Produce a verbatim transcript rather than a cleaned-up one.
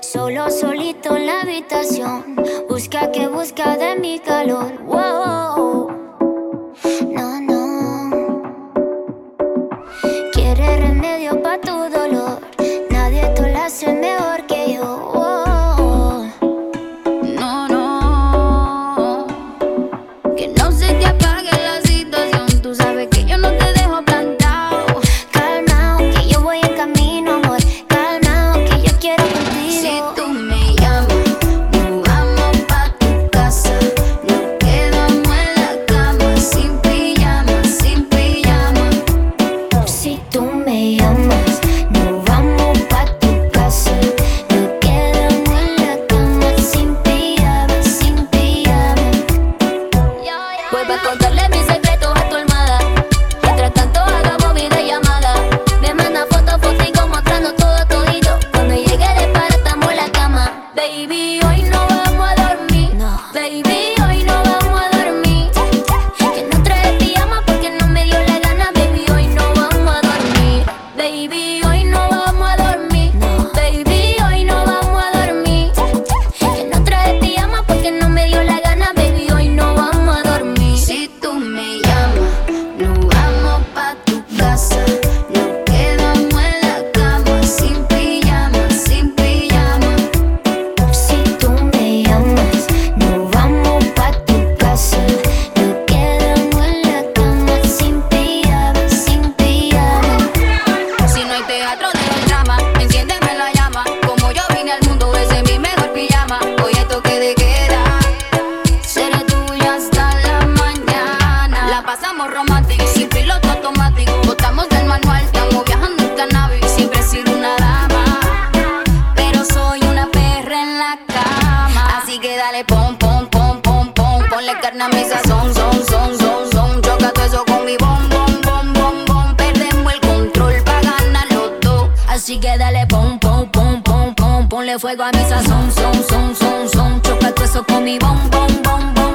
Solo solito en la habitación. Busca que busca de mi calor. Wow. No, no. Quiere remedio pa' tu dolor. Nadie te lo hace mejor que yo. Wow. No, no. Que no se te apague la situación. Tú sabes que yo no te dejo plantado. Calmao, que yo voy en camino, amor. Calmao, que yo quiero contigo. Si tú me llamas, nos vamos pa' tu casa. Nos quedamos en la cama, sin pijama, sin pijama. Si tú me llamas, nos vamos pa' tu casa. Nos quedamos en la cama, sin pijama, sin pijama. Vuelve a contarle mis secretos a tu almohada. Mientras tanto hagamos videollamada. Me manda fotos, fotico mostrando todo todito. Cuando llegue de para estamos en la cama. Baby, hoy no vamos a dormir. No. Baby, hoy no vamos a dormir. Que no trae pijama porque no me dio la gana. Baby, hoy no vamos a dormir. Baby, hoy no vamos a dormir. No. Baby, hoy no vamos a dormir. Que no trae pijama porque no me dio la gana. Baby, hoy no vamos a dormir. Si tú me llamas, nos vamos pa' tu casa. Nos quedamos en la cama, sin pijama, sin pijama. Si tú me llamas, nos vamos pa' tu casa. Nos quedamos en la cama, sin pijama, sin pijama. Si no hay teatro de drama, enciéndeme la llama. Como yo vine al mundo, ese es mi mejor pijama. Hoy es toque de queda, seré tuya hasta la mañana. La pasamos romántico, sin piloto automático. Botamos del manual, estamos viajando en cannabis. Siempre he sido una dama, pero soy una perra en la cama. Así que dale pom, pom, pom, pom, pom. Ponle carne a mi sazón, son, son, son, son. Choca todo eso con mi bom, bom, bom, bom, bom. Perdemos el control pa' ganar los dos. Así que dale pom, pom, pom, pom, pom. Ponle fuego a mi sazón, son, son, son, son. Choca todo eso con mi bom, bom, bom, bom.